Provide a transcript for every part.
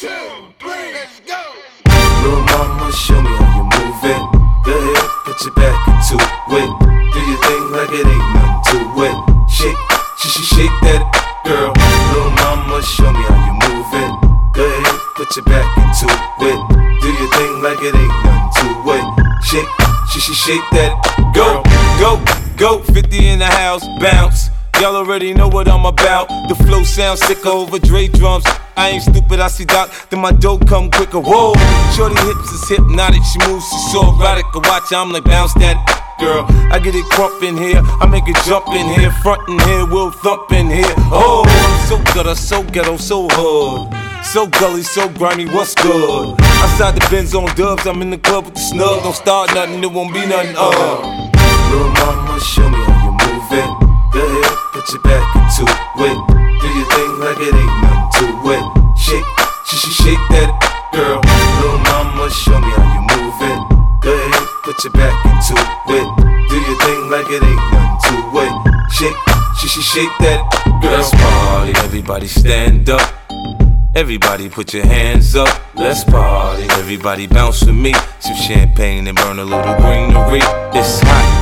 2, 3, let's go. Little mama, show me how you move it. Go ahead, put your back into it. Do your thing like it ain't nothing to it. Shake, shake that girl. Little mama, show me how you move it. Go ahead, put your back into it. Do your thing like it ain't nothing to it. Shake, shake that girl. Go, 50 in the house, bounce. Y'all already know what I'm about. The flow sounds sicker over Dre drums. I ain't stupid, I see Doc, then my dough come quicker. Whoa, shorty hips is hypnotic, she moves, she's so erotic. I watch her, I'm like, bounce that girl. I get it crump in here, I make it jump in here, front in here, we'll thump in here. Oh, I'm so gutter, so ghetto, so hood. So gully, so grimy, what's good? Outside the Benz on dubs, I'm in the club with the snug. Don't start nothing, it won't be nothing. Little mama, show me how you move it. Go ahead, put your back into it. Do your thing like it ain't nothing to it. Shake, shake that girl. Little mama, show me how you move it. Go ahead, put your back into it. Do your thing like it ain't nothing to it. Shake, shake that girl. Let's party, everybody stand up. Everybody put your hands up. Let's party, everybody bounce with me. Some champagne and burn a little greenery. It's hot.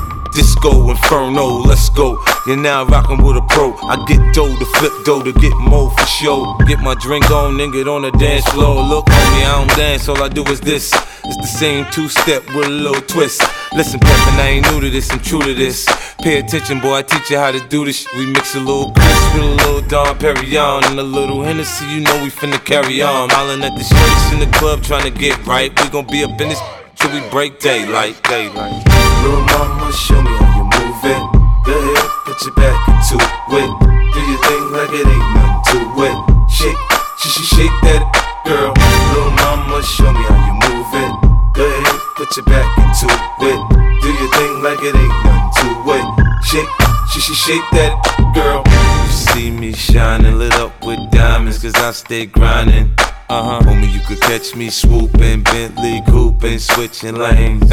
Disco Inferno, let's go. You're now rockin' with a pro. I get dough to flip dough to get more for show. Get my drink on and get on the dance floor. Look, homie, I don't dance, all I do is this. It's the same two-step with a little twist. Listen, Peppin', I ain't new to this, I'm true to this. Pay attention, boy, I teach you how to do this. We mix a little Chris with a little Dom Perignon and a little Hennessy, you know we finna carry on. Smiling at the shorties in the club trying to get right. We gon' be up in this till we break daylight. Little mama, show me how you move it. Go ahead, put your back into it. Do your thing like it ain't nothing to it. Shake, shake that girl. Little mama, show me how you move it. Go ahead, put your back into it. Do your thing like it ain't nothing to it. Shake, shake that girl. You see me shining, lit up with diamonds, cause I stay grinding. Homie, you could catch me swooping, Bentley cooping, switching lanes.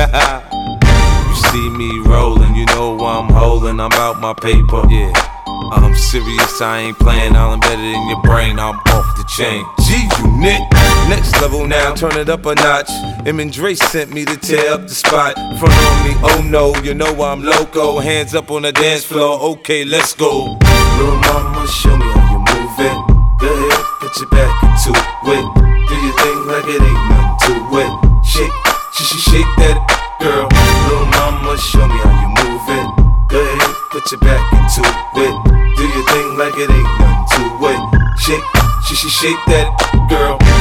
You see me rolling, you know I'm holding, I'm out my paper. Yeah, I'm serious, I ain't playing, I'm better than your brain, I'm off the chain. G-Unit, next level now, turn it up a notch. Em and Dre sent me to tear up the spot. Front on me, oh no, you know I'm loco. Hands up on the dance floor, okay, let's go. Little mama, show me how you move it. Go ahead, put your back into it. Do your thing like it ain't nothing to it. Shake, shake that girl. Little mama, show me how you move it. Go ahead, put your back into it. Do your thing like it ain't nothing to it. Shake, shake that girl.